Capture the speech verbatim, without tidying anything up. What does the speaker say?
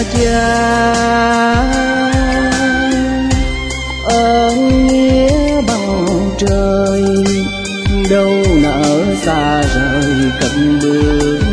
cha. Ơn nghĩa bằng trời đâu nỡ xa rời cận bờ.